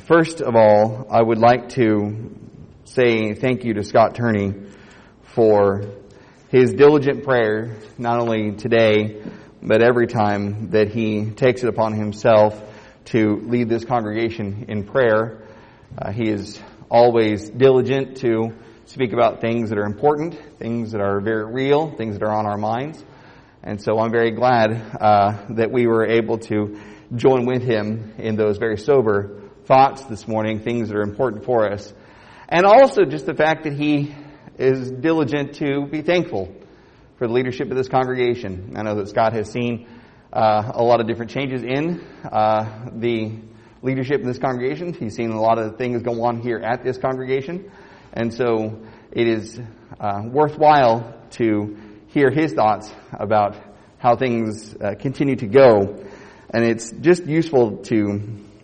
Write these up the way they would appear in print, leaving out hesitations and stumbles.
First of all, I would like to say thank you to Scott Turney for his diligent prayer, not only today, but every time that he takes it upon himself to lead this congregation in prayer. He is always diligent to speak about things that are important, things that are very real, things that are on our minds. And so I'm very glad that we were able to join with him in those very sober thoughts this morning, things that are important for us. And also just the fact that he is diligent to be thankful for the leadership of this congregation. I know that Scott has seen a lot of different changes in the leadership in this congregation. He's seen a lot of things go on here at this congregation. And so it is worthwhile to hear his thoughts about how things continue to go. And it's just useful to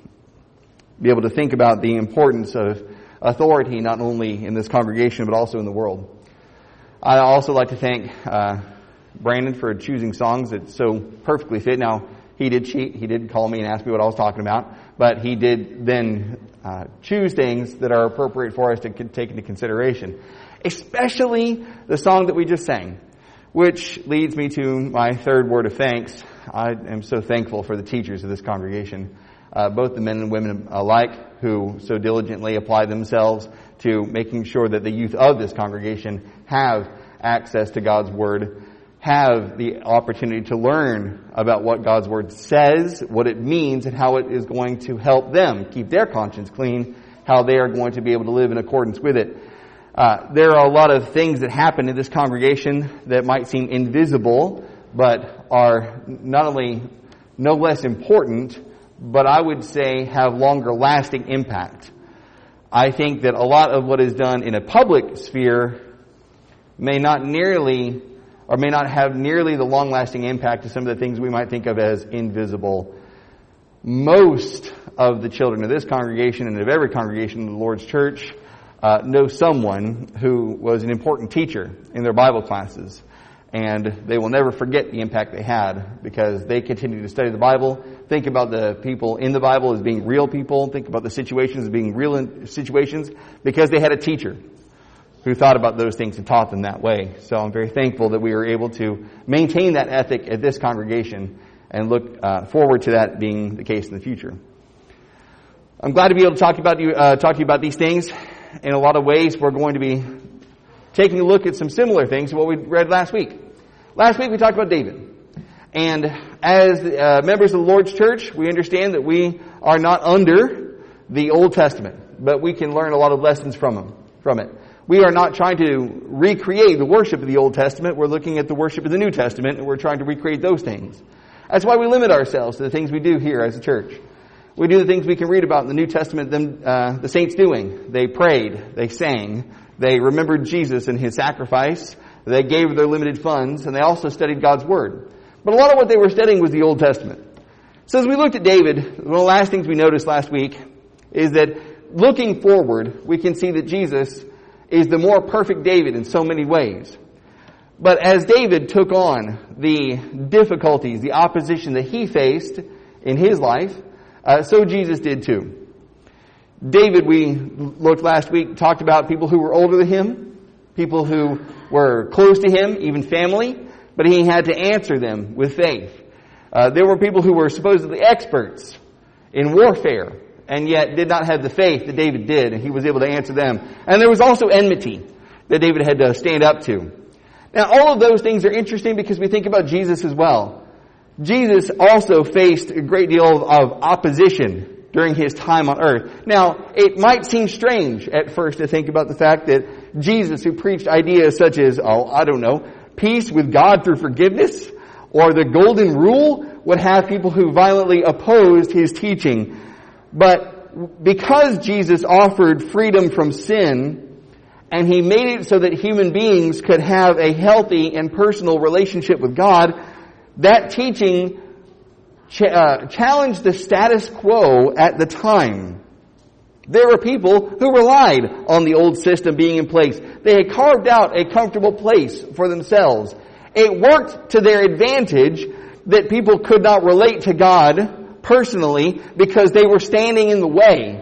be able to think about the importance of authority, not only in this congregation, but also in the world. I'd also like to thank Brandon for choosing songs that so perfectly fit. Now, he did cheat. He did call me and ask me what I was talking about. But he did then choose things that are appropriate for us to take into consideration. Especially the song that we just sang, which leads me to my third word of thanks. I am so thankful for the teachers of this congregation, both the men and women alike, who so diligently apply themselves to making sure that the youth of this congregation have access to God's Word, have the opportunity to learn about what God's Word says, what it means, and how it is going to help them keep their conscience clean, how they are going to be able to live in accordance with it. There are a lot of things that happen in this congregation that might seem invisible, but are not only no less important, but I would say have longer lasting impact. I think that a lot of what is done in a public sphere may not have nearly the long-lasting impact of some of the things we might think of as invisible. Most of the children of this congregation and of every congregation in the Lord's church know someone who was an important teacher in their Bible classes. And they will never forget the impact they had because they continue to study the Bible, think about the people in the Bible as being real people, think about the situations as being real situations because they had a teacher who thought about those things and taught them that way. So I'm very thankful that we are able to maintain that ethic at this congregation and look forward to that being the case in the future. I'm glad to be able to talk to you about these things. In a lot of ways, we're going to be taking a look at some similar things to what we read last week. Last week we talked about David. And as members of the Lord's church, we understand that we are not under the Old Testament, but we can learn a lot of lessons from it. We are not trying to recreate the worship of the Old Testament. We're looking at the worship of the New Testament, and we're trying to recreate those things. That's why we limit ourselves to the things we do here as a church. We do the things we can read about in the New Testament, the saints doing. They prayed, they sang, they remembered Jesus and His sacrifice, they gave their limited funds, and they also studied God's Word. But a lot of what they were studying was the Old Testament. So as we looked at David, one of the last things we noticed last week is that looking forward, we can see that Jesus is the more perfect David in so many ways. But as David took on the difficulties, the opposition that he faced in his life, so Jesus did too. David, we looked last week, talked about people who were older than him, people who were close to him, even family, but he had to answer them with faith. There were people who were supposedly experts in warfare, and yet did not have the faith that David did, and he was able to answer them. And there was also enmity that David had to stand up to. Now, all of those things are interesting because we think about Jesus as well. Jesus also faced a great deal of opposition during his time on earth. Now, it might seem strange at first to think about the fact that Jesus, who preached ideas such as, peace with God through forgiveness, or the golden rule, would have people who violently opposed his teaching. But because Jesus offered freedom from sin, and he made it so that human beings could have a healthy and personal relationship with God, that teaching challenged the status quo at the time. There were people who relied on the old system being in place. They had carved out a comfortable place for themselves. It worked to their advantage that people could not relate to God personally because they were standing in the way.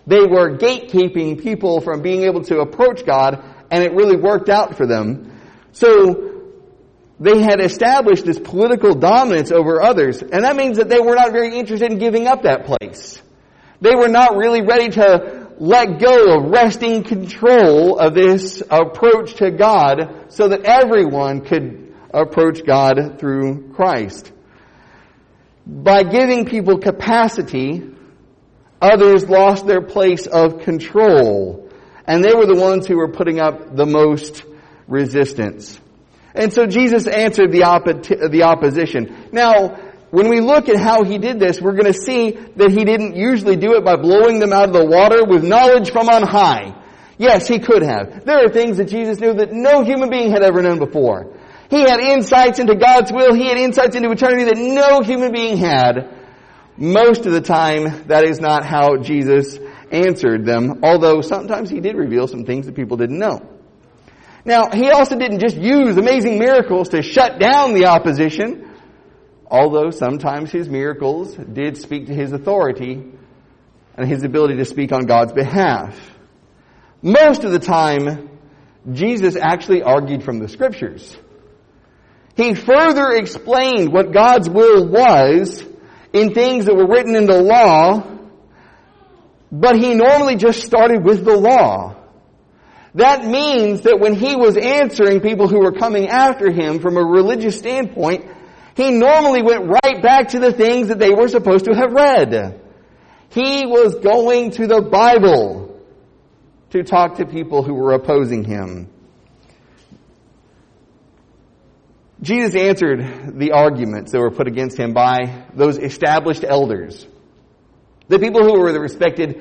They were gatekeeping people from being able to approach God, and it really worked out for them. So they had established this political dominance over others, and that means that they were not very interested in giving up that place. They were not really ready to let go of wresting control of this approach to God so that everyone could approach God through Christ. By giving people capacity, others lost their place of control, and they were the ones who were putting up the most resistance. And so Jesus answered the opposition. Now, when we look at how he did this, we're going to see that he didn't usually do it by blowing them out of the water with knowledge from on high. Yes, he could have. There are things that Jesus knew that no human being had ever known before. He had insights into God's will. He had insights into eternity that no human being had. Most of the time, that is not how Jesus answered them, although sometimes he did reveal some things that people didn't know. Now, he also didn't just use amazing miracles to shut down the opposition, although sometimes his miracles did speak to his authority and his ability to speak on God's behalf. Most of the time, Jesus actually argued from the Scriptures. He further explained what God's will was in things that were written in the law, but he normally just started with the law. That means that when he was answering people who were coming after him from a religious standpoint, he normally went right back to the things that they were supposed to have read. He was going to the Bible to talk to people who were opposing him. Jesus answered the arguments that were put against him by those established elders. The people who were the respected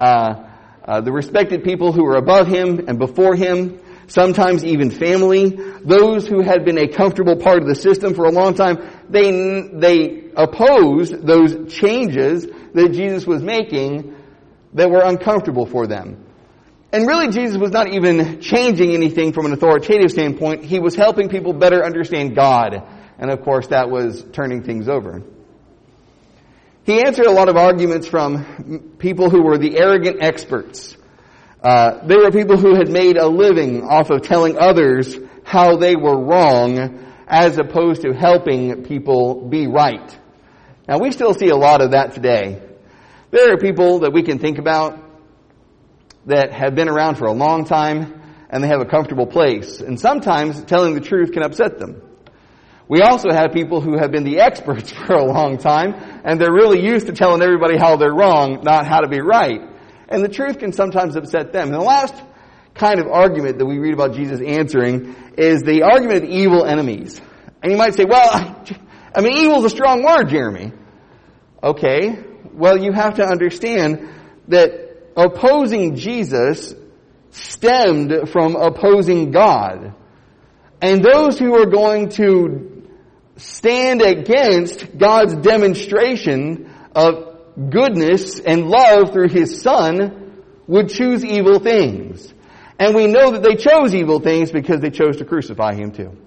people who were above him and before him, sometimes even family, those who had been a comfortable part of the system for a long time, they opposed those changes that Jesus was making that were uncomfortable for them. And really, Jesus was not even changing anything from an authoritative standpoint. He was helping people better understand God. And of course, that was turning things over. He answered a lot of arguments from people who were the arrogant experts. They were people who had made a living off of telling others how they were wrong, as opposed to helping people be right. Now, we still see a lot of that today. There are people that we can think about that have been around for a long time, and they have a comfortable place. And sometimes telling the truth can upset them. We also have people who have been the experts for a long time, and they're really used to telling everybody how they're wrong, not how to be right. And the truth can sometimes upset them. And the last kind of argument that we read about Jesus answering is the argument of evil enemies. And you might say, well, I mean, evil is a strong word, Jeremy. Okay, well, you have to understand that opposing Jesus stemmed from opposing God. And those who are going to stand against God's demonstration of goodness and love through His Son would choose evil things. And we know that they chose evil things because they chose to crucify Him too.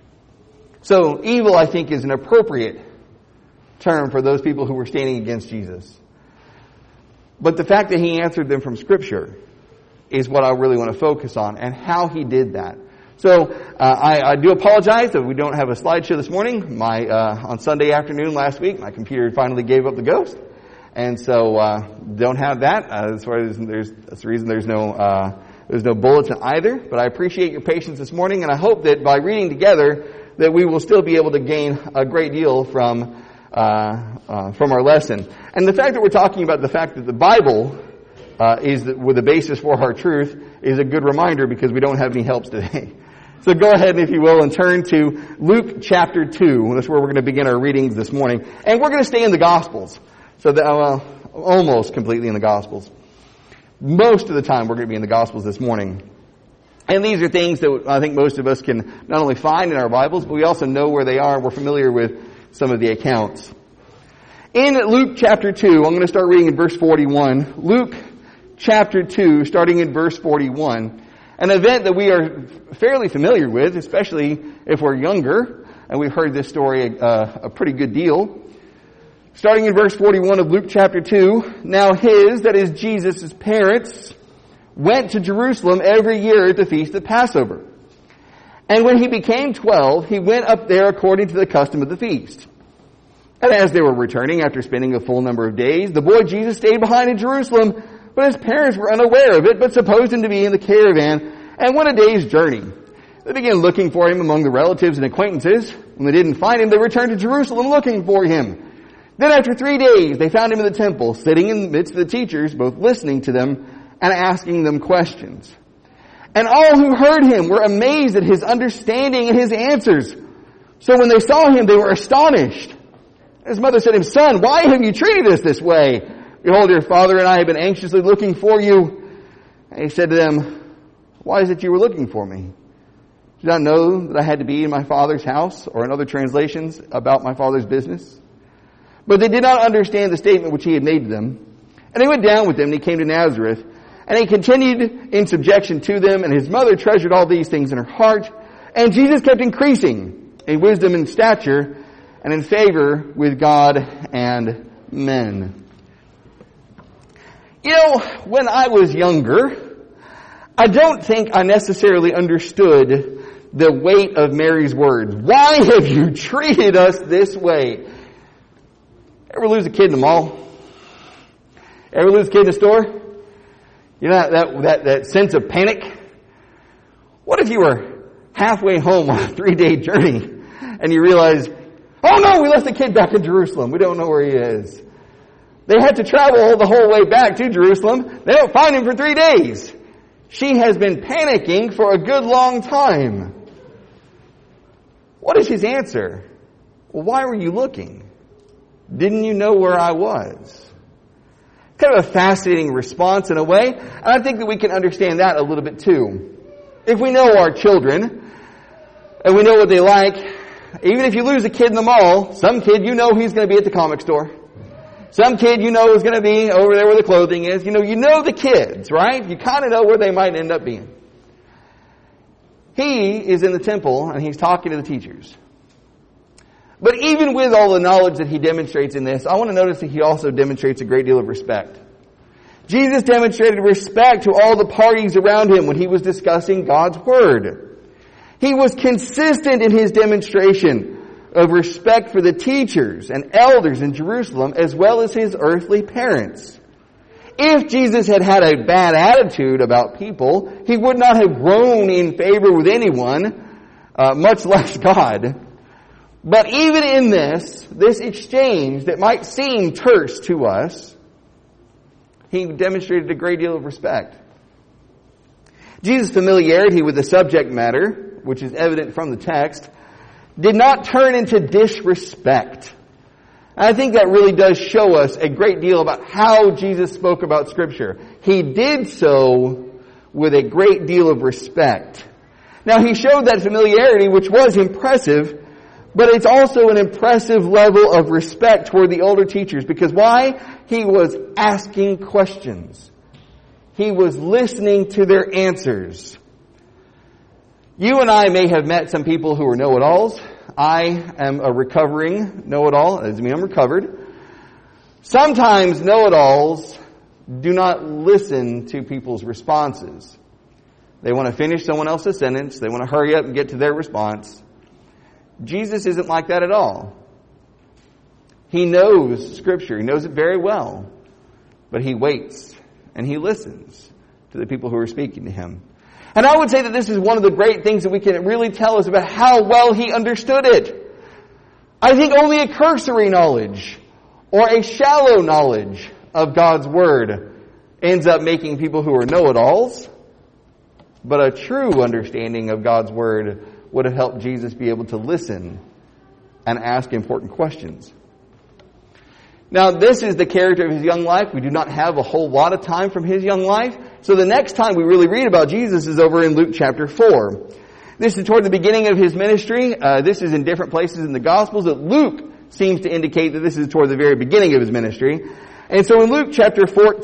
So evil, I think, is an appropriate term for those people who were standing against Jesus. But the fact that He answered them from Scripture is what I really want to focus on, and how He did that. So I do apologize that we don't have a slideshow this morning. On Sunday afternoon last week, my computer finally gave up the ghost, and so don't have that. That's the reason there's no bulletin either. But I appreciate your patience this morning, and I hope that by reading together that we will still be able to gain a great deal from our lesson. And the fact that we're talking about the fact that the Bible is with the basis for our truth is a good reminder, because we don't have any helps today. So go ahead, if you will, and turn to Luke chapter 2. That's where we're going to begin our readings this morning. And we're going to stay in the Gospels. So almost completely in the Gospels. Most of the time we're going to be in the Gospels this morning. And these are things that I think most of us can not only find in our Bibles, but we also know where they are. We're familiar with some of the accounts. In Luke chapter 2, I'm going to start reading in verse 41. Luke chapter 2, starting in verse 41. An event that we are fairly familiar with, especially if we're younger, and we've heard this story a pretty good deal. Starting in verse 41 of Luke chapter 2, now his, that is Jesus' parents, went to Jerusalem every year at the feast of Passover. And when he became 12, he went up there according to the custom of the feast. And as they were returning after spending a full number of days, the boy Jesus stayed behind in Jerusalem, but his parents were unaware of it, but supposed him to be in the caravan, and went a day's journey. They began looking for him among the relatives and acquaintances. When they didn't find him, they returned to Jerusalem looking for him. Then after 3 days, they found him in the temple, sitting in the midst of the teachers, both listening to them and asking them questions. And all who heard him were amazed at his understanding and his answers. So when they saw him, they were astonished. His mother said to him, Son, why have you treated us this way? Behold, your father and I have been anxiously looking for you. And he said to them, Why is it you were looking for me? Did you not know that I had to be in my father's house? Or in other translations, about my father's business? But they did not understand the statement which he had made to them. And he went down with them, and he came to Nazareth. And he continued in subjection to them, and his mother treasured all these things in her heart. And Jesus kept increasing in wisdom and stature, and in favor with God and men. You know, when I was younger, I don't think I necessarily understood the weight of Mary's words. Why have you treated us this way? Ever lose a kid in the mall? Ever lose a kid in the store? You know that sense of panic? What if you were halfway home on a 3-day journey and you realize, oh no, we left the kid back in Jerusalem. We don't know where he is. They had to travel the whole way back to Jerusalem. They don't find him for 3 days. She has been panicking for a good long time. What is his answer? Well, why were you looking? Didn't you know where I was? Kind of a fascinating response in a way. And I think that we can understand that a little bit too. If we know our children, and we know what they like, even if you lose a kid in the mall, some kid you know he's going to be at the comic store. Some kid you know is going to be over there where the clothing is. You know the kids, right? You kind of know where they might end up being. He is in the temple and he's talking to the teachers. But even with all the knowledge that he demonstrates in this, I want to notice that he also demonstrates a great deal of respect. Jesus demonstrated respect to all the parties around him when he was discussing God's Word. He was consistent in his demonstration of respect for the teachers and elders in Jerusalem as well as his earthly parents. If Jesus had had a bad attitude about people, he would not have grown in favor with anyone, much less God. But even in this exchange that might seem terse to us, he demonstrated a great deal of respect. Jesus' familiarity with the subject matter, which is evident from the text, did not turn into disrespect. And I think that really does show us a great deal about how Jesus spoke about Scripture. He did so with a great deal of respect. Now, he showed that familiarity, which was impressive, but it's also an impressive level of respect toward the older teachers. Because why? He was asking questions. He was listening to their answers. You and I may have met some people who are know-it-alls. I am a recovering know-it-all. That doesn't mean I'm recovered. Sometimes know-it-alls do not listen to people's responses. They want to finish someone else's sentence. They want to hurry up and get to their response. Jesus isn't like that at all. He knows Scripture. He knows it very well. But he waits and he listens to the people who are speaking to him. And I would say that this is one of the great things that we can really tell us about how well he understood it. I think only a cursory knowledge or a shallow knowledge of God's Word ends up making people who are know-it-alls. But a true understanding of God's Word would have helped Jesus be able to listen and ask important questions. Now, this is the character of his young life. We do not have a whole lot of time from his young life. So the next time we really read about Jesus is over in Luke chapter 4. This is toward the beginning of his ministry. This is in different places in the Gospels. But Luke seems to indicate that this is toward the very beginning of his ministry. And so in Luke chapter 4,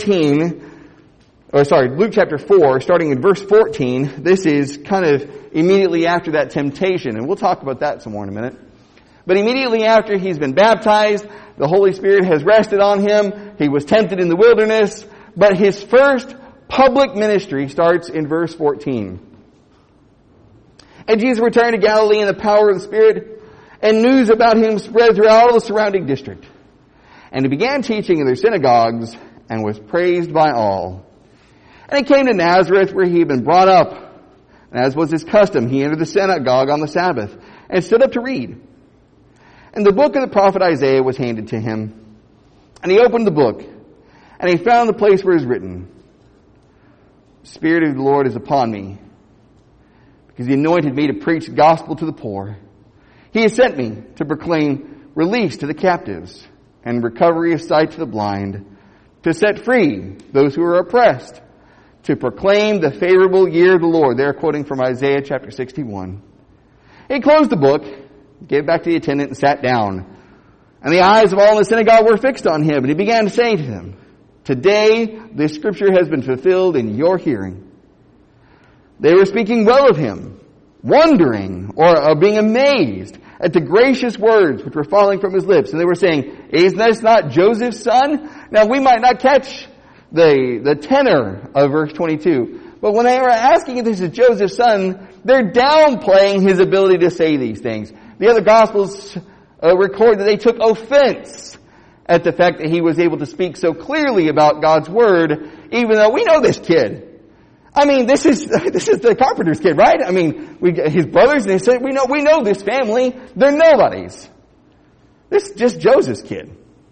starting in verse 14, this is kind of immediately after that temptation. And we'll talk about that some more in a minute. But immediately after he's been baptized, the Holy Spirit has rested on him. He was tempted in the wilderness. But his first public ministry starts in verse 14. And Jesus returned to Galilee in the power of the Spirit, and news about him spread throughout all the surrounding district. And he began teaching in their synagogues and was praised by all. And he came to Nazareth, where he had been brought up. And as was his custom, he entered the synagogue on the Sabbath and stood up to read. And the book of the prophet Isaiah was handed to him. And he opened the book, and he found the place where it is written, "The Spirit of the Lord is upon me, because he anointed me to preach the gospel to the poor. He has sent me to proclaim release to the captives and recovery of sight to the blind, to set free those who are oppressed, to proclaim the favorable year of the Lord." They're quoting from Isaiah chapter 61. He closed the book, gave it back to the attendant, and sat down. And the eyes of all in the synagogue were fixed on him. And he began to say to them, "Today this scripture has been fulfilled in your hearing." They were speaking well of him, wondering or being amazed at the gracious words which were falling from his lips. And they were saying, "Is this not Joseph's son?" Now we might not catch the tenor of verse 22. But when they were asking if this is Joseph's son, they're downplaying his ability to say these things. The other Gospels record that they took offense at the fact that he was able to speak so clearly about God's Word, even though we know this kid. I mean, this is the carpenter's kid, right? I mean, his brothers, and they said, we know this family. They're nobodies. This is just Joseph's kid.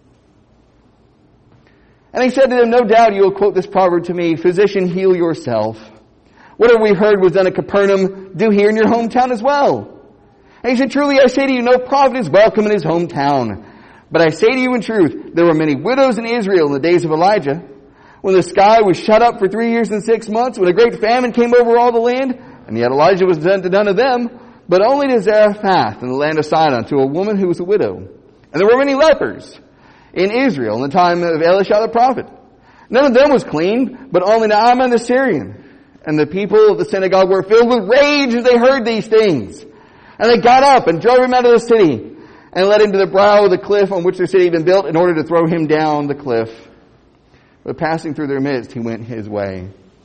And he said to them, "No doubt you will quote this proverb to me, 'Physician, heal yourself. Whatever we heard was done at Capernaum, do here in your hometown as well.' And he said, 'Truly I say to you, no prophet is welcome in his hometown. But I say to you in truth, there were many widows in Israel in the days of Elijah, when the sky was shut up for 3 years and 6 months, when a great famine came over all the land, and yet Elijah was sent to none of them, but only to Zarephath in the land of Sidon, to a woman who was a widow. And there were many lepers in Israel in the time of Elisha the prophet. None of them was clean, but only Naaman the Syrian. And the people of the synagogue were filled with rage as they heard these things. And they got up and drove him out of the city, and led him to the brow of the cliff on which their city had been built, in order to throw him down the cliff. But passing through their midst, he went his way."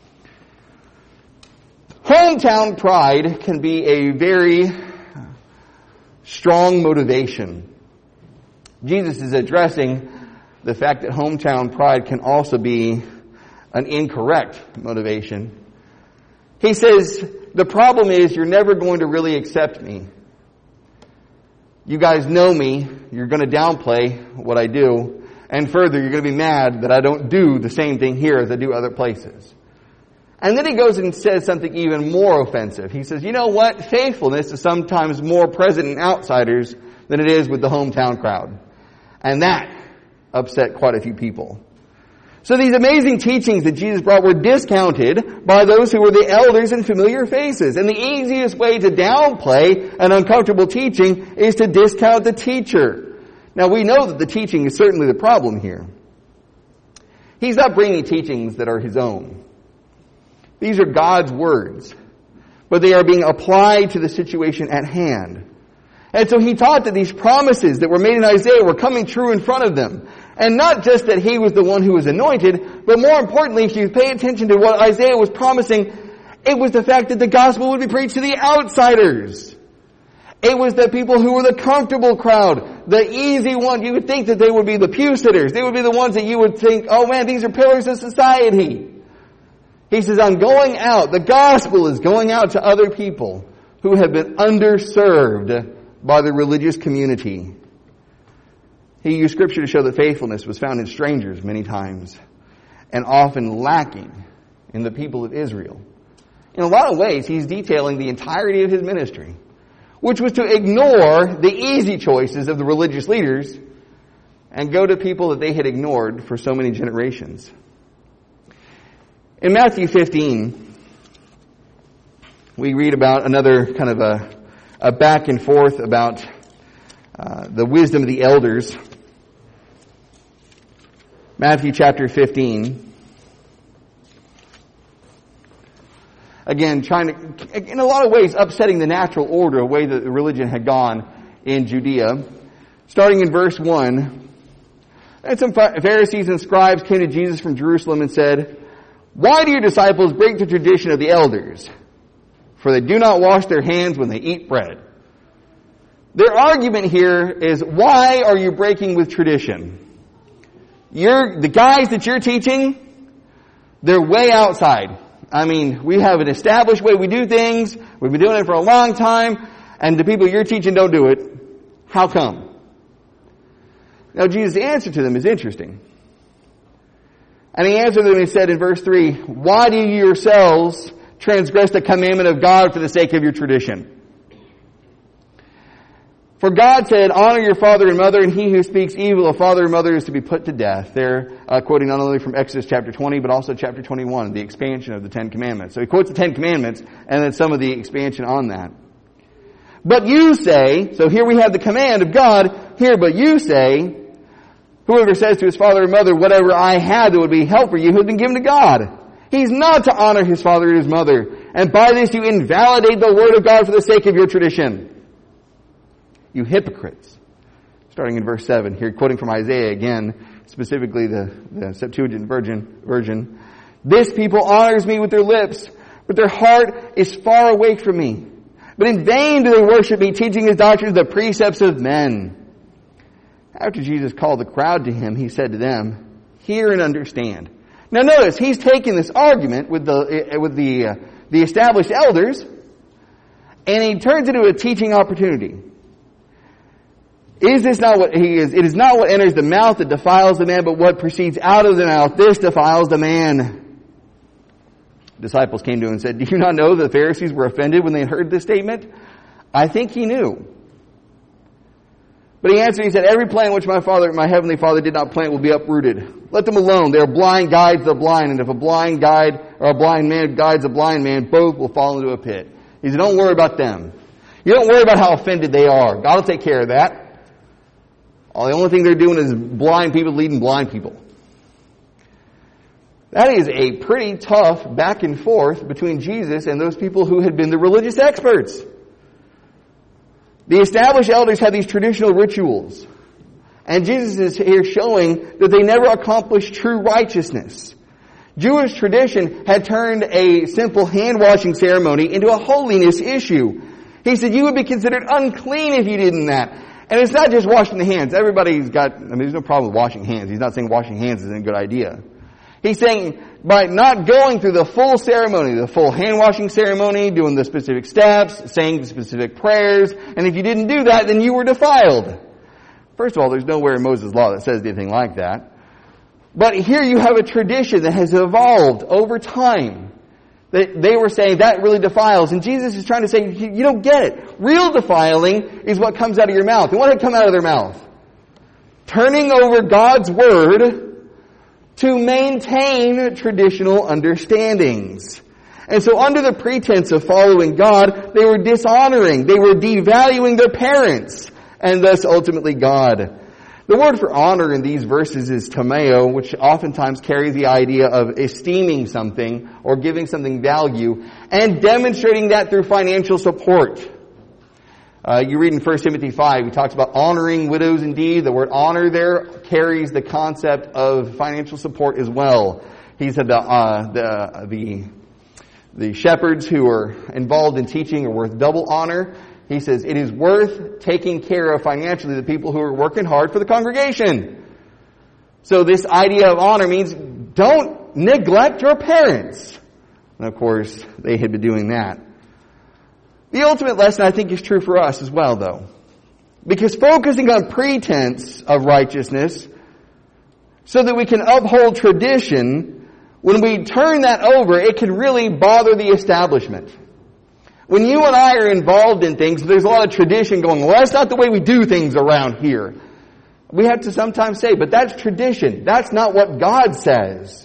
Hometown pride can be a very strong motivation. Jesus is addressing the fact that hometown pride can also be an incorrect motivation. He says, the problem is you're never going to really accept me. You guys know me. You're going to downplay what I do. And further, you're going to be mad that I don't do the same thing here as I do other places. And then he goes and says something even more offensive. He says, you know what? Faithfulness is sometimes more present in outsiders than it is with the hometown crowd. And that upset quite a few people. So these amazing teachings that Jesus brought were discounted by those who were the elders and familiar faces. And the easiest way to downplay an uncomfortable teaching is to discount the teacher. Now we know that the teaching is certainly the problem here. He's not bringing teachings that are his own. These are God's words, but they are being applied to the situation at hand. And so he taught that these promises that were made in Isaiah were coming true in front of them. And not just that he was the one who was anointed, but more importantly, if you pay attention to what Isaiah was promising, it was the fact that the gospel would be preached to the outsiders. It was the people who were the comfortable crowd, the easy one. You would think that they would be the pew sitters. They would be the ones that you would think, oh man, these are pillars of society. He says, I'm going out. The gospel is going out to other people who have been underserved by the religious community. He used Scripture to show that faithfulness was found in strangers many times, and often lacking in the people of Israel. In a lot of ways, he's detailing the entirety of his ministry, which was to ignore the easy choices of the religious leaders and go to people that they had ignored for so many generations. In Matthew 15, we read about another kind of a back and forth about the wisdom of the elders. Matthew chapter 15. Again, trying to, in a lot of ways, upsetting the natural order, the way that the religion had gone in Judea. Starting in verse 1, and some Pharisees and scribes came to Jesus from Jerusalem and said, "Why do your disciples break the tradition of the elders? For they do not wash their hands when they eat bread." Their argument here is, why are you breaking with tradition? The guys that you're teaching, they're way outside. I mean, we have an established way we do things. We've been doing it for a long time. And the people you're teaching don't do it. How come? Now, Jesus' answer to them is interesting. And he answered them and he said in verse 3, "Why do you yourselves transgress the commandment of God for the sake of your tradition? For God said, 'Honor your father and mother, and he who speaks evil of father and mother is to be put to death.'" They're quoting not only from Exodus chapter 20, but also chapter 21, the expansion of the Ten Commandments. So he quotes the Ten Commandments, and then some of the expansion on that. "But you say," so here we have the command of God, here, "but you say, whoever says to his father or mother, 'Whatever I had that would be help for you,' has been given to God. He's not to honor his father and his mother. And by this you invalidate the word of God for the sake of your tradition. You hypocrites." Starting in verse 7, here quoting from Isaiah again, specifically the Septuagint version. "This people honors me with their lips, but their heart is far away from me. But in vain do they worship me, teaching as doctrines the precepts of men." After Jesus called the crowd to him, he said to them, "Hear and understand." Now notice, he's taking this argument with the established elders, and he turns it into a teaching opportunity. Is this not what he is? It is not what enters the mouth that defiles the man, but what proceeds out of the mouth. This defiles the man. Disciples came to him and said, "Do you not know that the Pharisees were offended when they heard this statement?" I think he knew. But he answered, he said, "Every plant which my heavenly Father did not plant will be uprooted. Let them alone. They are blind guides of the blind. And if a blind guide or a blind man guides a blind man, both will fall into a pit." He said, "Don't worry about them. You don't worry about how offended they are. God will take care of that. The only thing they're doing is blind people leading blind people." That is a pretty tough back and forth between Jesus and those people who had been the religious experts. The established elders had these traditional rituals. And Jesus is here showing that they never accomplished true righteousness. Jewish tradition had turned a simple hand-washing ceremony into a holiness issue. He said you would be considered unclean if you didn't that. And it's not just washing the hands. There's no problem with washing hands. He's not saying washing hands isn't a good idea. He's saying by not going through the full ceremony, the full hand-washing ceremony, doing the specific steps, saying the specific prayers, and if you didn't do that, then you were defiled. First of all, there's nowhere in Moses' law that says anything like that. But here you have a tradition that has evolved over time. They were saying that really defiles. And Jesus is trying to say, you don't get it. Real defiling is what comes out of your mouth. And what did come out of their mouth? Turning over God's word to maintain traditional understandings. And so under the pretense of following God, they were dishonoring. They were devaluing their parents and thus ultimately God. The word for honor in these verses is tameo, which oftentimes carries the idea of esteeming something or giving something value and demonstrating that through financial support. You read in 1 Timothy 5, he talks about honoring widows indeed. The word honor there carries the concept of financial support as well. He said the shepherds who are involved in teaching are worth double honor. He says it is worth taking care of financially the people who are working hard for the congregation. So this idea of honor means don't neglect your parents. And of course, they had been doing that. The ultimate lesson, I think, is true for us as well, though. Because focusing on pretense of righteousness so that we can uphold tradition, when we turn that over, it can really bother the establishment. When you and I are involved in things, there's a lot of tradition going, well, that's not the way we do things around here. We have to sometimes say, but that's tradition. That's not what God says.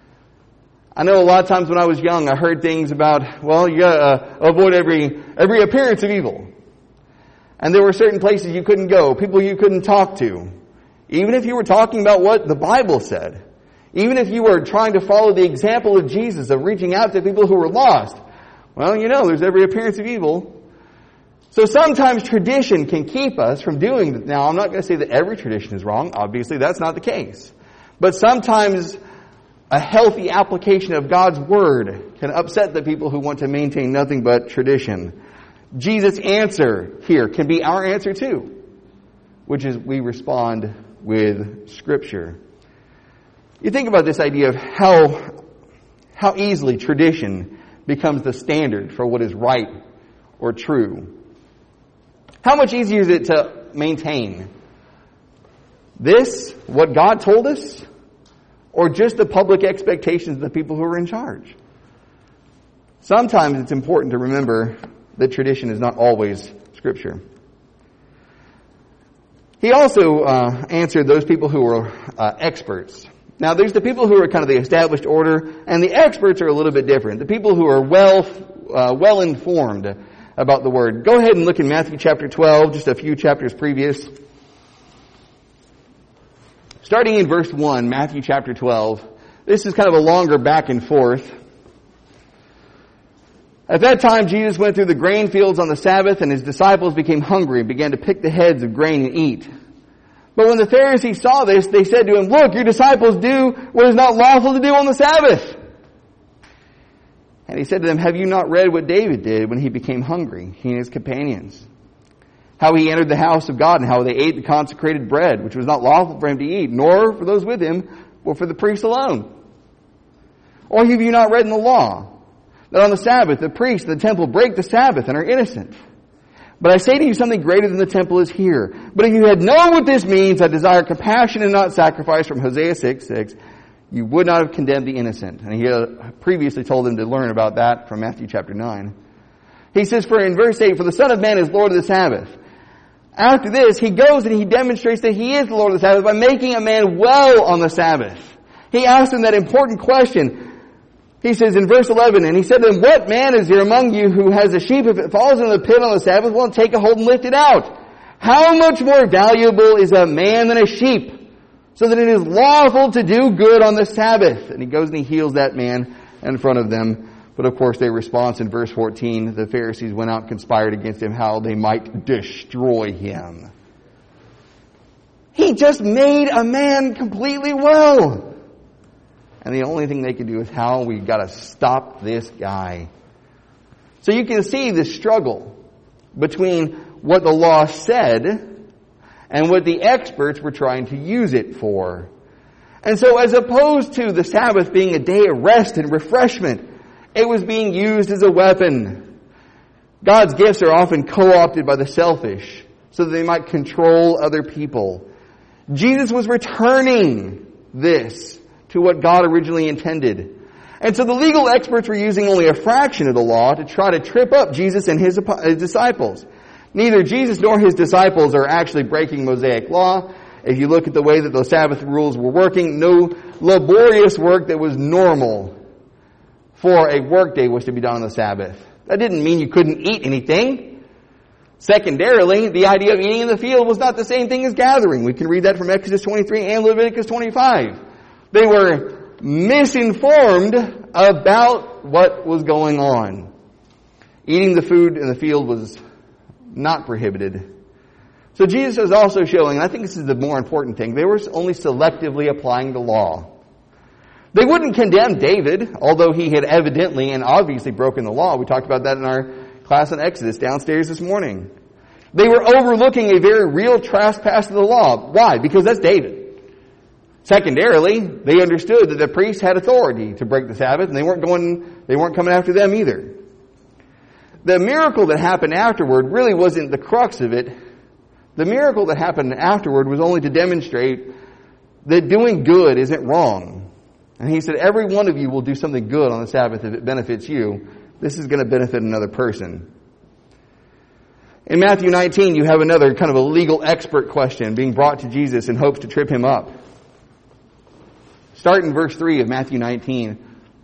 I know a lot of times when I was young, I heard things about, well, you gotta avoid every appearance of evil. And there were certain places you couldn't go, people you couldn't talk to. Even if you were talking about what the Bible said. Even if you were trying to follow the example of Jesus, of reaching out to people who were lost. Well, there's every appearance of evil. So sometimes tradition can keep us from doing that. Now, I'm not going to say that every tradition is wrong. Obviously, that's not the case. But sometimes a healthy application of God's Word can upset the people who want to maintain nothing but tradition. Jesus' answer here can be our answer too, which is we respond with Scripture. You think about this idea of how easily tradition becomes the standard for what is right or true. How much easier is it to maintain this, what God told us, or just the public expectations of the people who are in charge? Sometimes it's important to remember that tradition is not always Scripture. He also answered those people who were experts. Now, there's the people who are kind of the established order, and the experts are a little bit different. The people who are well informed about the Word. Go ahead and look in Matthew chapter 12, just a few chapters previous. Starting in verse 1, Matthew chapter 12. This is kind of a longer back and forth. At that time, Jesus went through the grain fields on the Sabbath, and his disciples became hungry and began to pick the heads of grain and eat. But when the Pharisees saw this, they said to him, "Look, your disciples do what is not lawful to do on the Sabbath." And he said to them, "Have you not read what David did when he became hungry, he and his companions? How he entered the house of God and how they ate the consecrated bread, which was not lawful for him to eat, nor for those with him, but for the priests alone. Or have you not read in the law that on the Sabbath the priests of the temple break the Sabbath and are innocent? But I say to you, something greater than the temple is here. But if you had known what this means, I desire compassion and not sacrifice, from Hosea 6:6, you would not have condemned the innocent." And he previously told them to learn about that from Matthew chapter 9. He says, for in verse 8, "For the Son of Man is Lord of the Sabbath." After this, he goes and he demonstrates that he is the Lord of the Sabbath by making a man well on the Sabbath. He asks him that important question. He says in verse 11, "And he said to them, what man is there among you who has a sheep, if it falls into the pit on the Sabbath, will take a hold and lift it out? How much more valuable is a man than a sheep? So that it is lawful to do good on the Sabbath." And he goes and he heals that man in front of them. But of course their response in verse 14, the Pharisees went out and conspired against him how they might destroy him. He just made a man completely well. And the only thing they could do is how we got to stop this guy. So you can see the struggle between what the law said and what the experts were trying to use it for. And so as opposed to the Sabbath being a day of rest and refreshment, it was being used as a weapon. God's gifts are often co-opted by the selfish so that they might control other people. Jesus was returning this to what God originally intended. And so the legal experts were using only a fraction of the law to try to trip up Jesus and his disciples. Neither Jesus nor his disciples are actually breaking Mosaic law. If you look at the way that those Sabbath rules were working, no laborious work that was normal for a workday was to be done on the Sabbath. That didn't mean you couldn't eat anything. Secondarily, the idea of eating in the field was not the same thing as gathering. We can read that from Exodus 23 and Leviticus 25. They were misinformed about what was going on. Eating the food in the field was not prohibited. So Jesus is also showing, and I think this is the more important thing, they were only selectively applying the law. They wouldn't condemn David, although he had evidently and obviously broken the law. We talked about that in our class on Exodus downstairs this morning. They were overlooking a very real trespass of the law. Why? Because that's David. Secondarily, they understood that the priests had authority to break the Sabbath, and they weren't coming after them either. The miracle that happened afterward really wasn't the crux of it. The miracle that happened afterward was only to demonstrate that doing good isn't wrong. And he said, every one of you will do something good on the Sabbath if it benefits you. This is going to benefit another person. In Matthew 19, you have another kind of a legal expert question being brought to Jesus in hopes to trip him up. Start in verse 3 of Matthew 19.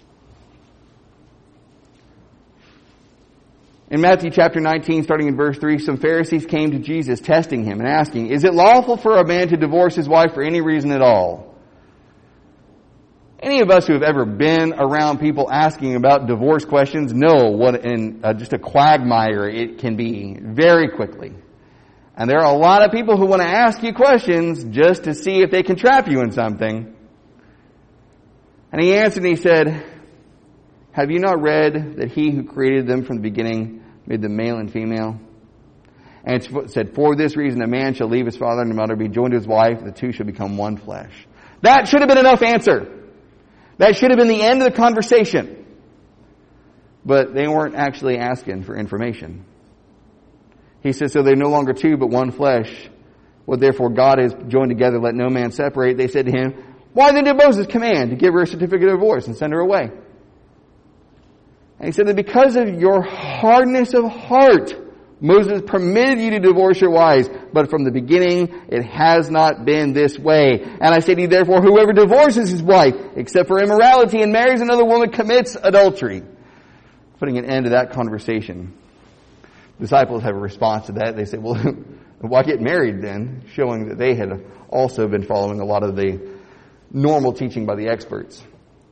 In Matthew chapter 19, starting in verse 3, some Pharisees came to Jesus, testing him and asking, "Is it lawful for a man to divorce his wife for any reason at all?" And he Any of us who have ever been around people asking about divorce questions know what just a quagmire it can be very quickly. And there are a lot of people who want to ask you questions just to see if they can trap you in something. And he answered and he said, have you not read that he who created them from the beginning made them male and female? And it said, for this reason a man shall leave his father and mother, be joined to his wife, the two shall become one flesh. That should have been enough answer. That should have been the end of the conversation. But they weren't actually asking for information. He says, so they're no longer two, but one flesh. What therefore God has joined together, let no man separate. They said to him, why then did Moses command to give her a certificate of divorce and send her away? And he said that because of your hardness of heart, Moses permitted you to divorce your wives, but from the beginning it has not been this way. And I say to you, therefore, whoever divorces his wife, except for immorality, and marries another woman, commits adultery. Putting an end to that conversation. Disciples have a response to that. They say, well, why get married then? Showing that they had also been following a lot of the normal teaching by the experts.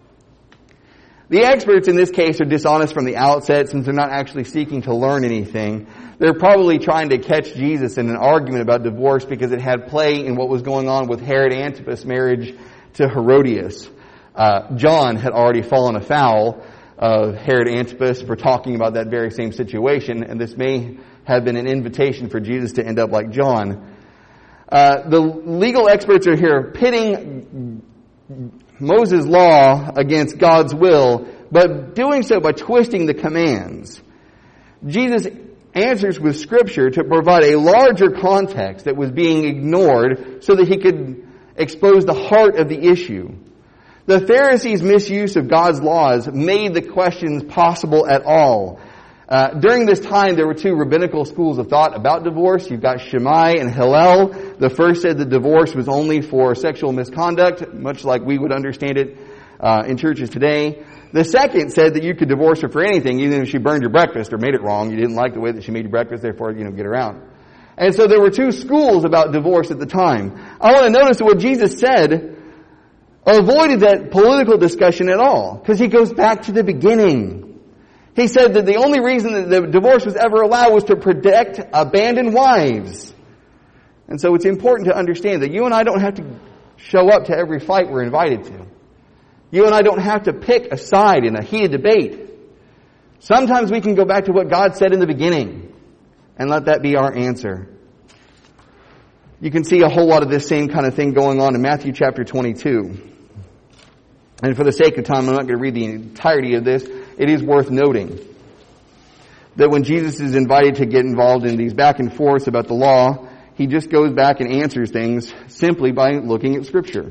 The experts in this case are dishonest from the outset since they're not actually seeking to learn anything. They're probably trying to catch Jesus in an argument about divorce because it had play in what was going on with Herod Antipas' marriage to Herodias. John had already fallen afoul of Herod Antipas for talking about that very same situation, and this may have been an invitation for Jesus to end up like John. The legal experts are here pitting Moses' law against God's will, but doing so by twisting the commands. Jesus answers with Scripture to provide a larger context that was being ignored so that he could expose the heart of the issue. The Pharisees' misuse of God's laws made the questions possible at all. During this time, there were two rabbinical schools of thought about divorce. You've got Shammai and Hillel. The first said that divorce was only for sexual misconduct, much like we would understand it in churches today. The second said that you could divorce her for anything, even if she burned your breakfast or made it wrong. You didn't like the way that she made your breakfast, therefore, get her out. And so there were two schools about divorce at the time. I want to notice that what Jesus said avoided that political discussion at all, because he goes back to the beginning. He said that the only reason that the divorce was ever allowed was to protect abandoned wives. And so it's important to understand that you and I don't have to show up to every fight we're invited to. You and I don't have to pick a side in a heated debate. Sometimes we can go back to what God said in the beginning and let that be our answer. You can see a whole lot of this same kind of thing going on in Matthew chapter 22. And for the sake of time, I'm not going to read the entirety of this. It is worth noting that when Jesus is invited to get involved in these back and forths about the law, he just goes back and answers things simply by looking at Scripture.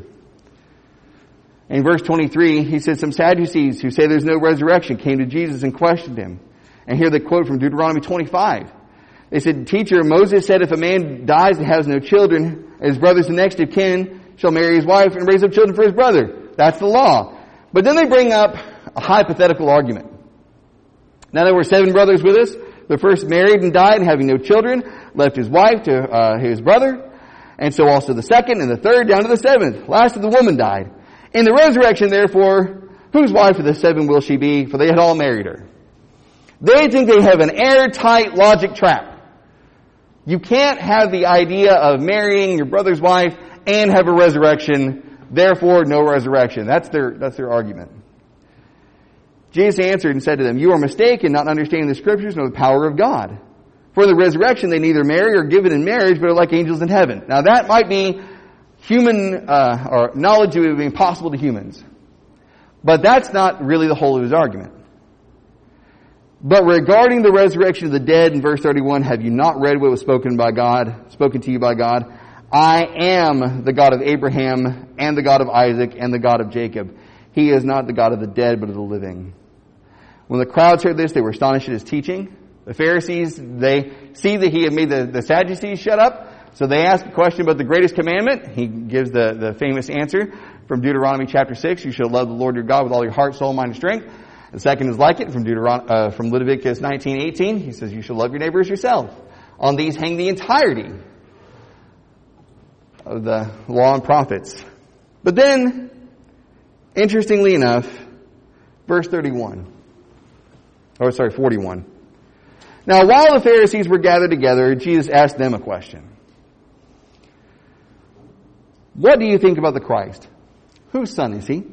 In verse 23, he says, some Sadducees who say there's no resurrection came to Jesus and questioned him. And here they quote from Deuteronomy 25. They said, Teacher, Moses said if a man dies and has no children, his brothers and next of kin shall marry his wife and raise up children for his brother. That's the law. But then they bring up a hypothetical argument. Now there were 7 brothers with us. The first married and died, having no children, left his wife to his brother. And so also the second and the third down to the 7th. Last of the woman died. In the resurrection, therefore, whose wife of the 7 will she be? For they had all married her. They think they have an airtight logic trap. You can't have the idea of marrying your brother's wife and have a resurrection. Therefore, no resurrection. That's their argument. Jesus answered and said to them, You are mistaken, not understanding the Scriptures nor the power of God. For the resurrection they neither marry or given in marriage, but are like angels in heaven. Now that might be human, or knowledge that would be impossible to humans. But that's not really the whole of his argument. But regarding the resurrection of the dead, in verse 31, have you not read what was spoken to you by God? I am the God of Abraham and the God of Isaac and the God of Jacob. He is not the God of the dead, but of the living. When the crowds heard this, they were astonished at his teaching. The Pharisees, they see that he had made the Sadducees shut up. So they ask a question about the greatest commandment. He gives the famous answer from Deuteronomy chapter 6. You shall love the Lord your God with all your heart, soul, mind, and strength. The second is like it from Leviticus 19:18. He says, you shall love your neighbor as yourself. On these hang the entirety of the law and prophets. But then, Interestingly enough, verse 41. 41. Now, while the Pharisees were gathered together, Jesus asked them a question. What do you think about the Christ? Whose son is he?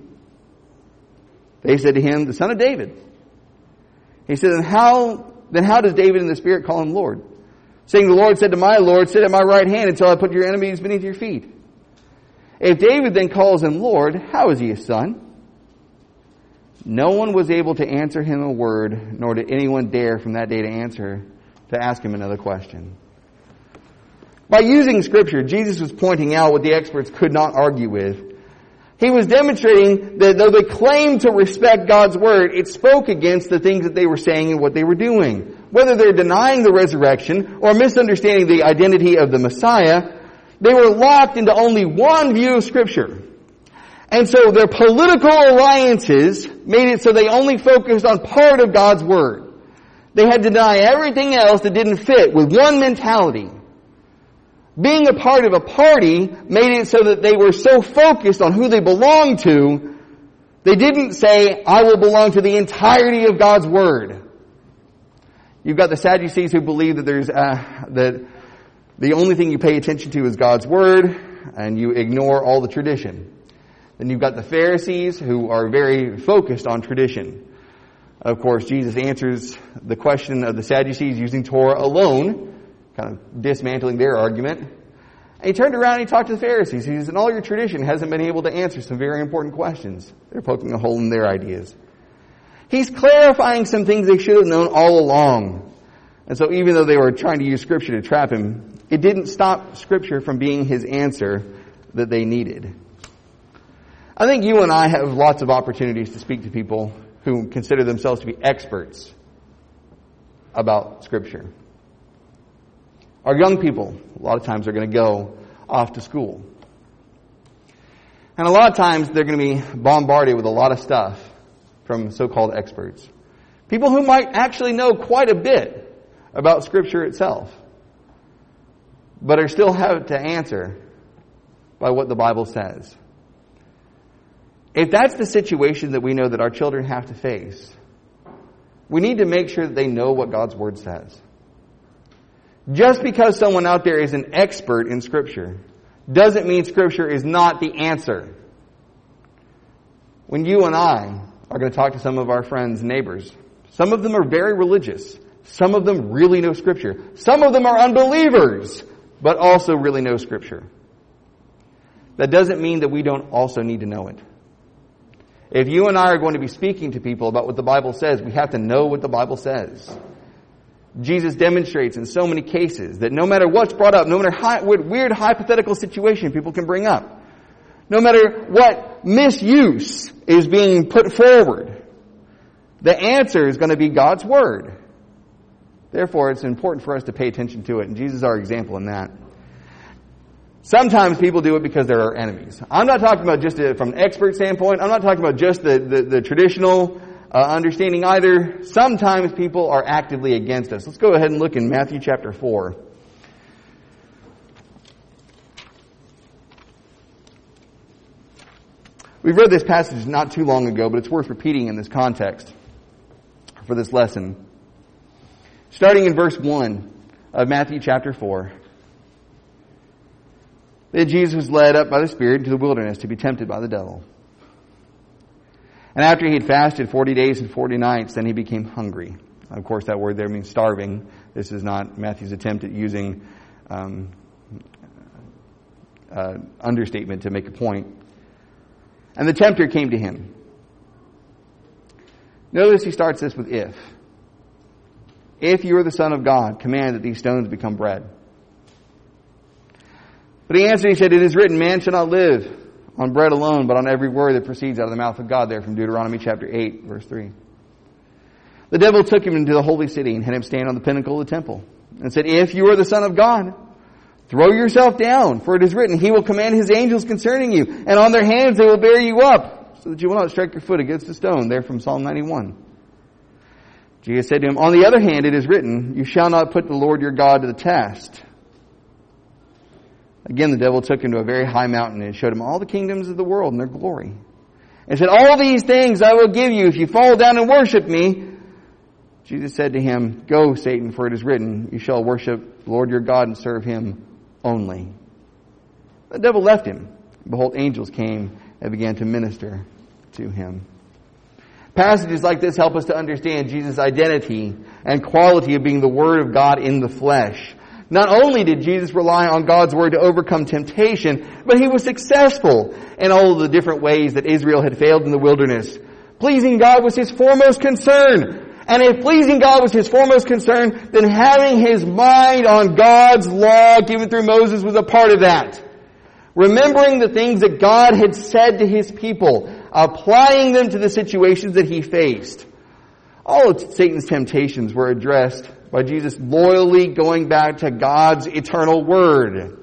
They said to him, the son of David. He said, then how does David in the Spirit call him Lord? Saying, the Lord said to my Lord, sit at my right hand until I put your enemies beneath your feet. If David then calls him Lord, how is he his son? No one was able to answer him a word, nor did anyone dare from that day to ask him another question. By using Scripture, Jesus was pointing out what the experts could not argue with. He was demonstrating that though they claimed to respect God's Word, it spoke against the things that they were saying and what they were doing. Whether they're denying the resurrection or misunderstanding the identity of the Messiah, they were locked into only one view of Scripture. And so their political alliances made it so they only focused on part of God's Word. They had to deny everything else that didn't fit with one mentality. Being a part of a party made it so that they were so focused on who they belonged to, they didn't say, I will belong to the entirety of God's Word. You've got the Sadducees who believe that that the only thing you pay attention to is God's Word, and you ignore all the tradition. Then you've got the Pharisees who are very focused on tradition. Of course, Jesus answers the question of the Sadducees using Torah alone, kind of dismantling their argument. And he turned around and he talked to the Pharisees. He says, and all your tradition hasn't been able to answer some very important questions. They're poking a hole in their ideas. He's clarifying some things they should have known all along. And so even though they were trying to use Scripture to trap him, it didn't stop Scripture from being his answer that they needed. I think you and I have lots of opportunities to speak to people who consider themselves to be experts about Scripture. Our young people, a lot of times, are going to go off to school. And a lot of times, they're going to be bombarded with a lot of stuff from so-called experts. People who might actually know quite a bit about Scripture itself, but are still have to answer by what the Bible says. If that's the situation that we know that our children have to face, we need to make sure that they know what God's Word says. Just because someone out there is an expert in Scripture doesn't mean Scripture is not the answer. When you and I are going to talk to some of our friends and neighbors, some of them are very religious. Some of them really know Scripture. Some of them are unbelievers, but also really know Scripture. That doesn't mean that we don't also need to know it. If you and I are going to be speaking to people about what the Bible says, we have to know what the Bible says. Jesus demonstrates in so many cases that no matter what's brought up, no matter what weird hypothetical situation people can bring up, no matter what misuse is being put forward, the answer is going to be God's Word. Therefore, it's important for us to pay attention to it, and Jesus is our example in that. Sometimes people do it because they're our enemies. I'm not talking about just from an expert standpoint. I'm not talking about just the traditional understanding either. Sometimes people are actively against us. Let's go ahead and look in Matthew chapter 4. We read this passage not too long ago, but it's worth repeating in this context for this lesson. Starting in verse 1 of Matthew chapter 4. Then Jesus was led up by the Spirit into the wilderness to be tempted by the devil. And after he had fasted 40 days and 40 nights, then he became hungry. Of course, that word there means starving. This is not Matthew's attempt at using understatement to make a point. And the tempter came to him. Notice he starts this with if. If you are the Son of God, command that these stones become bread. But he answered, he said, it is written, man shall not live on bread alone, but on every word that proceeds out of the mouth of God, there from Deuteronomy chapter 8, verse 3. The devil took him into the holy city and had him stand on the pinnacle of the temple and said, if you are the Son of God, throw yourself down, for it is written, he will command his angels concerning you, and on their hands they will bear you up, so that you will not strike your foot against a stone, there from Psalm 91. Jesus said to him, on the other hand, it is written, you shall not put the Lord your God to the test. Again, the devil took him to a very high mountain and showed him all the kingdoms of the world and their glory. and said, all these things I will give you if you fall down and worship me. Jesus said to him, go, Satan, for it is written, you shall worship the Lord your God and serve him only. The devil left him. Behold, angels came and began to minister to him. Passages like this help us to understand Jesus' identity and quality of being the Word of God in the flesh. Not only did Jesus rely on God's Word to overcome temptation, but he was successful in all of the different ways that Israel had failed in the wilderness. Pleasing God was his foremost concern. And if pleasing God was his foremost concern, then having his mind on God's law given through Moses was a part of that. Remembering the things that God had said to his people, applying them to the situations that he faced. All of Satan's temptations were addressed by Jesus loyally going back to God's eternal Word.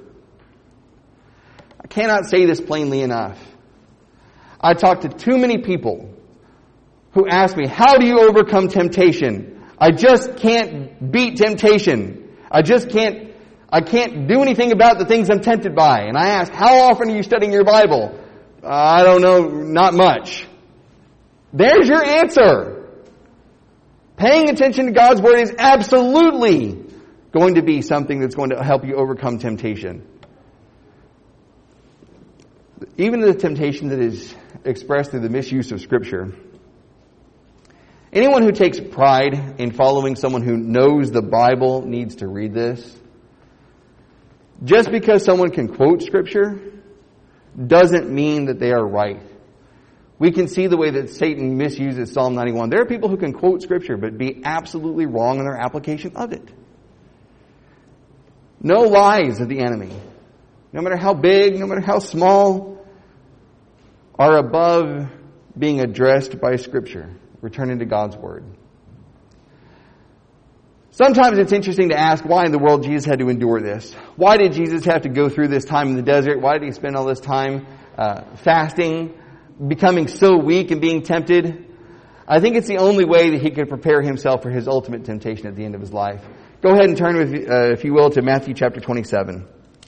I cannot say this plainly enough. I talk to too many people who ask me, how do you overcome temptation? I just can't beat temptation. I can't do anything about the things I'm tempted by. And I ask, how often are you studying your Bible? I don't know, not much. There's your answer. Paying attention to God's Word is absolutely going to be something that's going to help you overcome temptation. Even the temptation that is expressed through the misuse of Scripture. Anyone who takes pride in following someone who knows the Bible needs to read this. Just because someone can quote Scripture doesn't mean that they are right. We can see the way that Satan misuses Psalm 91. There are people who can quote Scripture but be absolutely wrong in their application of it. No lies of the enemy, no matter how big, no matter how small, are above being addressed by Scripture. Returning to God's Word. Sometimes it's interesting to ask why in the world Jesus had to endure this. Why did Jesus have to go through this time in the desert? Why did he spend all this time fasting, becoming so weak and being tempted? I think it's the only way that he could prepare himself for his ultimate temptation at the end of his life. Go ahead and turn, if you will, to Matthew chapter 27.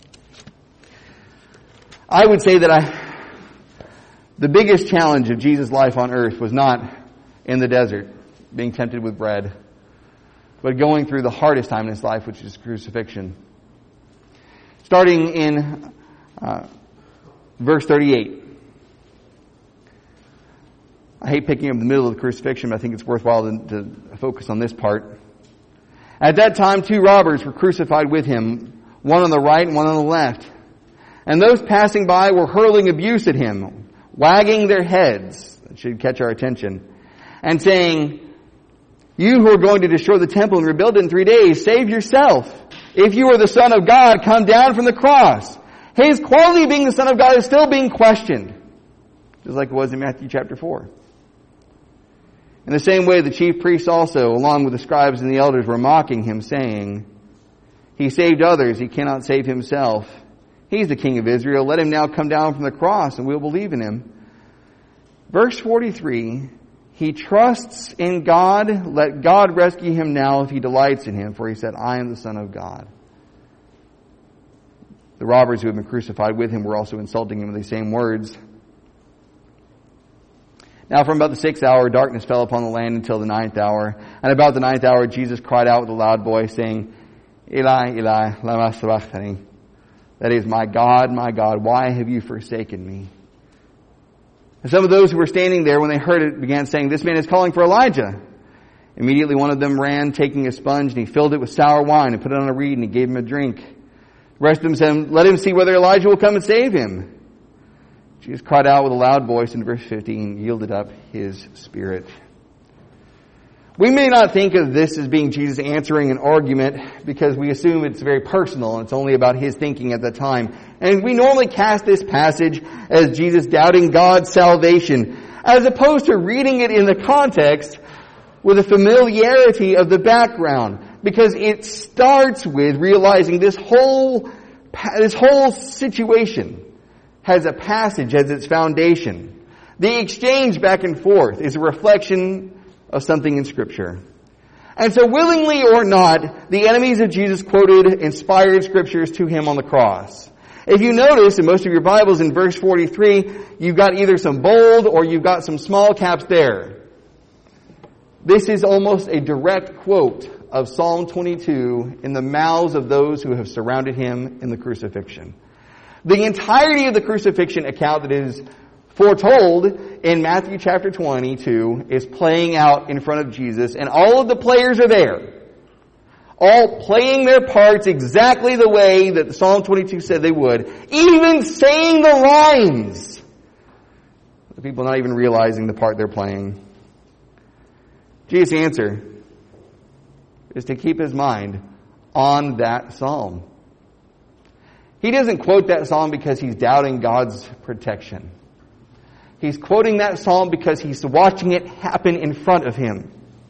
I would say that the biggest challenge of Jesus' life on earth was not in the desert, being tempted with bread, but going through the hardest time in his life, which is crucifixion. Starting in verse 38. I hate picking up the middle of the crucifixion, but I think it's worthwhile to focus on this part. At that time, 2 robbers were crucified with him, one on the right and one on the left. And those passing by were hurling abuse at him, wagging their heads, that should catch our attention, and saying, you who are going to destroy the temple and rebuild it in 3 days, save yourself. If you are the Son of God, come down from the cross. His quality of being the Son of God is still being questioned, just like it was in Matthew chapter 4. In the same way, the chief priests also, along with the scribes and the elders, were mocking him, saying, he saved others, he cannot save himself. He's the King of Israel. Let him now come down from the cross and we'll believe in him. Verse 43, he trusts in God. Let God rescue him now if he delights in him. For he said, I am the Son of God. The robbers who had been crucified with him were also insulting him with these same words. Now from about the 6th hour, darkness fell upon the land until the 9th hour. And about the 9th hour, Jesus cried out with a loud voice, saying, Eli, Eli, lama sabachthani. That is, my God, why have you forsaken me? And some of those who were standing there, when they heard it, began saying, this man is calling for Elijah. Immediately one of them ran, taking a sponge, and he filled it with sour wine and put it on a reed, and he gave him a drink. The rest of them said, let him see whether Elijah will come and save him. Jesus cried out with a loud voice in verse 15, yielded up his spirit. We may not think of this as being Jesus answering an argument because we assume it's very personal and it's only about his thinking at the time. And we normally cast this passage as Jesus doubting God's salvation, as opposed to reading it in the context with a familiarity of the background, because it starts with realizing this whole situation has a passage as its foundation. The exchange back and forth is a reflection of something in Scripture. And so willingly or not, the enemies of Jesus quoted inspired Scriptures to him on the cross. If you notice in most of your Bibles in verse 43, you've got either some bold or you've got some small caps there. This is almost a direct quote of Psalm 22 in the mouths of those who have surrounded him in the crucifixion. The entirety of the crucifixion account that is foretold in Matthew chapter 22 is playing out in front of Jesus, and all of the players are there, all playing their parts exactly the way that Psalm 22 said they would, even saying the lines. The people not even realizing the part they're playing. Jesus' answer is to keep his mind on that psalm. He doesn't quote that psalm because he's doubting God's protection. He's quoting that psalm because he's watching it happen in front of him.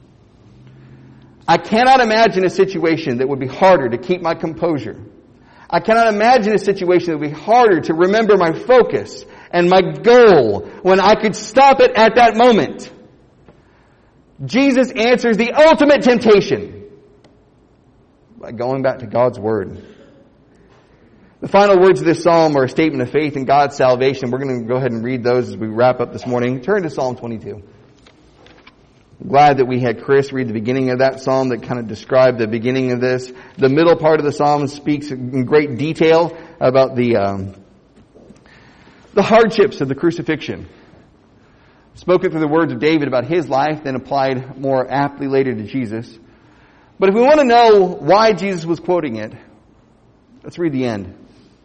I cannot imagine a situation that would be harder to keep my composure. I cannot imagine a situation that would be harder to remember my focus and my goal when I could stop it at that moment. Jesus answers the ultimate temptation by going back to God's Word. The final words of this psalm are a statement of faith in God's salvation. We're going to go ahead and read those as we wrap up this morning. Turn to Psalm 22. I'm glad that we had Chris read the beginning of that psalm that kind of described the beginning of this. The middle part of the psalm speaks in great detail about the hardships of the crucifixion. Spoken through the words of David about his life, then applied more aptly later to Jesus. But if we want to know why Jesus was quoting it, let's read the end.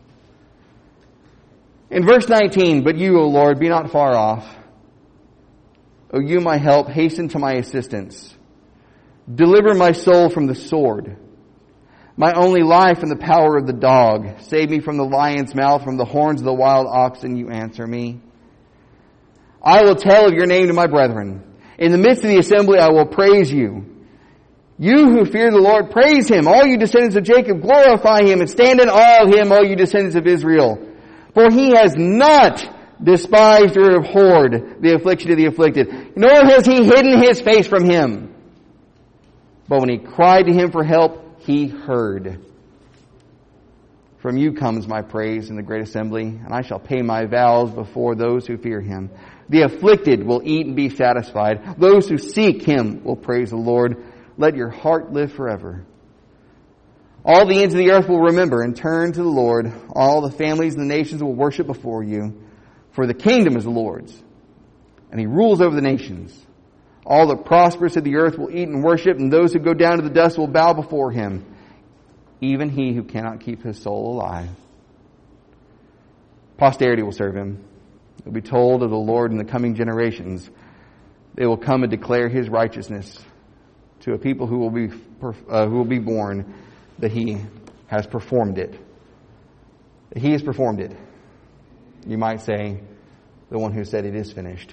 In verse 19, "But you, O Lord, be not far off. O you, my help, hasten to my assistance. Deliver my soul from the sword, my only life from the power of the dog. Save me from the lion's mouth, from the horns of the wild oxen, you answer me. I will tell of your name to my brethren. In the midst of the assembly I will praise you. You who fear the Lord, praise him. All you descendants of Jacob, glorify him and stand in awe of him, all you descendants of Israel. For he has not despised or abhorred the affliction of the afflicted, nor has he hidden his face from him. But when he cried to him for help, he heard. From you comes my praise in the great assembly, and I shall pay my vows before those who fear him. The afflicted will eat and be satisfied. Those who seek him will praise the Lord. Let your heart live forever. All the ends of the earth will remember and turn to the Lord. All the families and the nations will worship before you. For the kingdom is the Lord's, and he rules over the nations. All the prosperous of the earth will eat and worship, and those who go down to the dust will bow before him. Even he who cannot keep his soul alive. Posterity will serve him. It will be told of the Lord in the coming generations. They will come and declare his righteousness to a people who will be born, that he has performed it. That he has performed it. You might say, the one who said it is finished.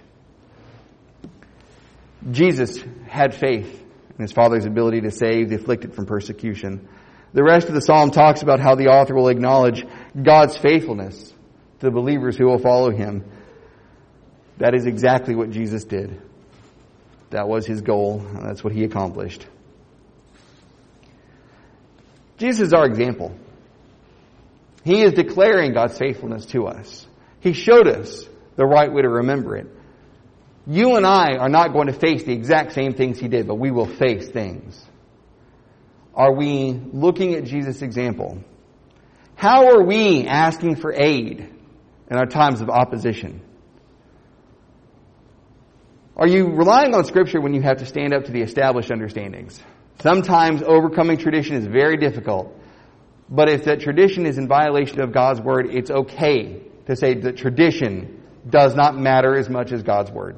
Jesus had faith in his Father's ability to save the afflicted from persecution. The rest of the psalm talks about how the author will acknowledge God's faithfulness to the believers who will follow him. That is exactly what Jesus did. That was his goal, and that's what he accomplished. Jesus is our example. He is declaring God's faithfulness to us. He showed us the right way to remember it. You and I are not going to face the exact same things he did, but we will face things. Are we looking at Jesus' example? How are we asking for aid in our times of opposition? Are you relying on Scripture when you have to stand up to the established understandings? Sometimes overcoming tradition is very difficult. But if that tradition is in violation of God's Word, it's okay to say that tradition does not matter as much as God's Word.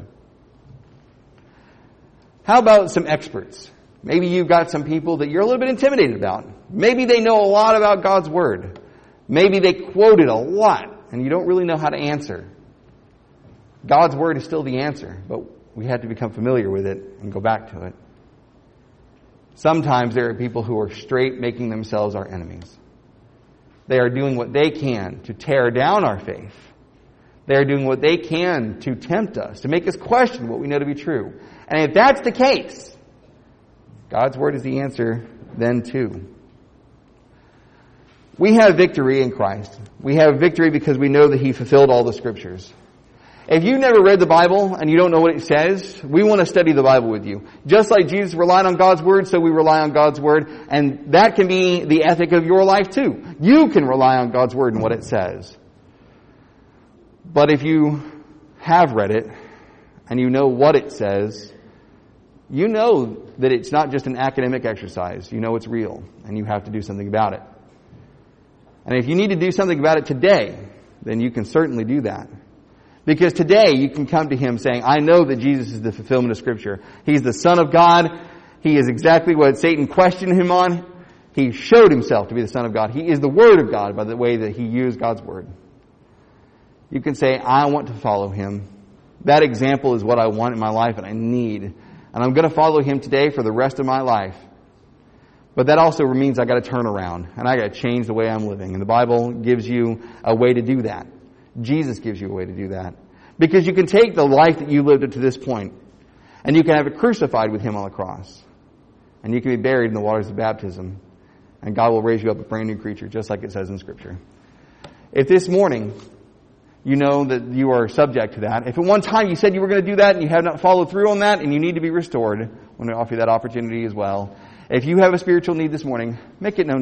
How about some experts? Maybe you've got some people that you're a little bit intimidated about. Maybe they know a lot about God's Word. Maybe they quote it a lot and you don't really know how to answer. God's Word is still the answer, but we have to become familiar with it and go back to it. Sometimes there are people who are straight making themselves our enemies. They are doing what they can to tear down our faith. They are doing what they can to tempt us, to make us question what we know to be true. And if that's the case, God's Word is the answer then too. We have victory in Christ. We have victory because we know that He fulfilled all the Scriptures. If you've never read the Bible and you don't know what it says, we want to study the Bible with you. Just like Jesus relied on God's Word, so we rely on God's Word. And that can be the ethic of your life too. You can rely on God's Word and what it says. But if you have read it and you know what it says, you know that it's not just an academic exercise. You know it's real and you have to do something about it. And if you need to do something about it today, then you can certainly do that. Because today you can come to Him saying, I know that Jesus is the fulfillment of Scripture. He's the Son of God. He is exactly what Satan questioned Him on. He showed Himself to be the Son of God. He is the Word of God by the way that He used God's Word. You can say, I want to follow Him. That example is what I want in my life and I need. And I'm going to follow Him today for the rest of my life. But that also means I got to turn around and I got to change the way I'm living. And the Bible gives you a way to do that. Jesus gives you a way to do that. Because you can take the life that you lived up to this point and you can have it crucified with Him on the cross. And you can be buried in the waters of baptism. And God will raise you up a brand new creature, just like it says in Scripture. If this morning you know that you are subject to that, if at one time you said you were going to do that and you have not followed through on that and you need to be restored, I want to offer you that opportunity as well. If you have a spiritual need this morning, make it known.